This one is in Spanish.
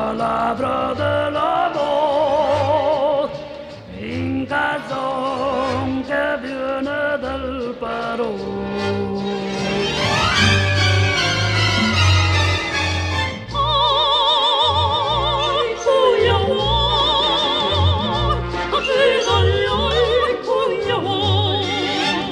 palabra del amor, en canción que viene del Perú.